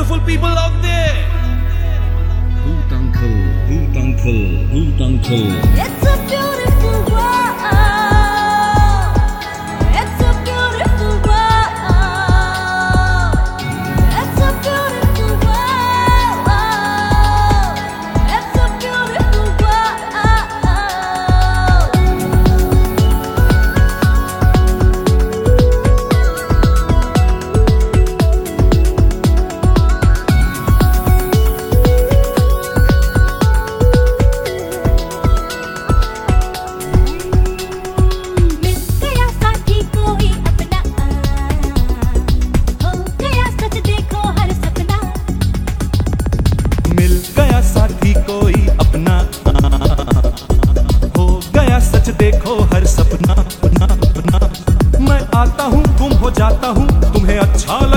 beautiful people out there. Hoot uncle, hoot uncle, hoot uncle. It's a beautiful world. It's a beautiful world. It's a beautiful world. It's a beautiful world. मिल गया साथी कोई अपना, हो गया सच देखो हर सपना, अपना अपना। मैं आता हूँ गुम हो जाता हूँ, तुम्हें अच्छा